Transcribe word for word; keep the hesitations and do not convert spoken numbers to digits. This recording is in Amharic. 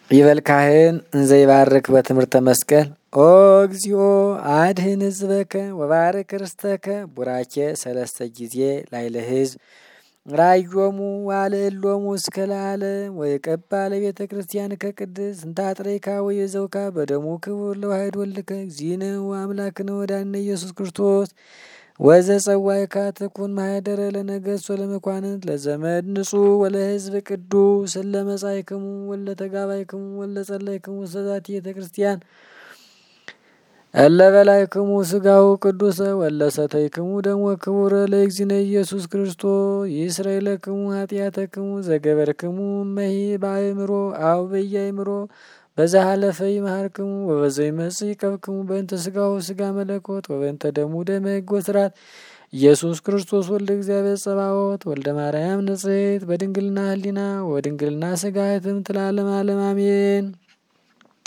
ይበል ካህን እንዘ ይባርክ በትምህርተ መስቀል ኦ እግዚኦ አድህን ሕዝበከ ወባርክ ርስተከ ቡራኬ ሰለስተ ጊዜ ላይለ ሕዝብ ራዮሙ ዋልዕሎሙ እስከ ለዓለም ወይቀባ ለቤተ ክርስቲያን ከቅድስ እንታጥሬካ ወየዘውካ በደሙ ክቡር ለዋሕድ ወልድከ እግዚእነ ወአምላክነ ወዳነ ኢየሱስ ክርስቶስ ወዘ ጸዋይካ ትኩን ማኅደረ ለነገሥት ወለመኳንንት ለዘመድ ንጹሕ ወለሕዝብ ቅዱስ ለመጻይክሙ ወለ ተጋባይክሙ ወለ ጸለይክሙ ሰዛቲ ቤተ ክርስቲያን እለ በላይክሙ ሥጋሁ ቅዱሰ ወለ ሰተይክሙ ደሞ ክቡረ ለእግዚእነ ኢየሱስ ክርስቶስ ይስረይ ለክሙ ኃጢአተክሙ ዘገበርክሙ እመሂ በአእምሮ አው በያእምሮ በዛሃለፈ ይምሃርክሙ ወበዘ ይመጽእ ይቀብክሙ በእንተ ሥጋሁ ሥጋ መለኮት ወበእንተ ደሙ ደመ ሕግ ወሥርዓት ኢየሱስ ክርስቶስ ወልደ እግዚአብሔር ጸባዖት ወልደ ማርያም ንጽሕት በድንግልና ህሊና ወድንግልና ሥጋ ትምት ለዓለመ ዓለም አሜን።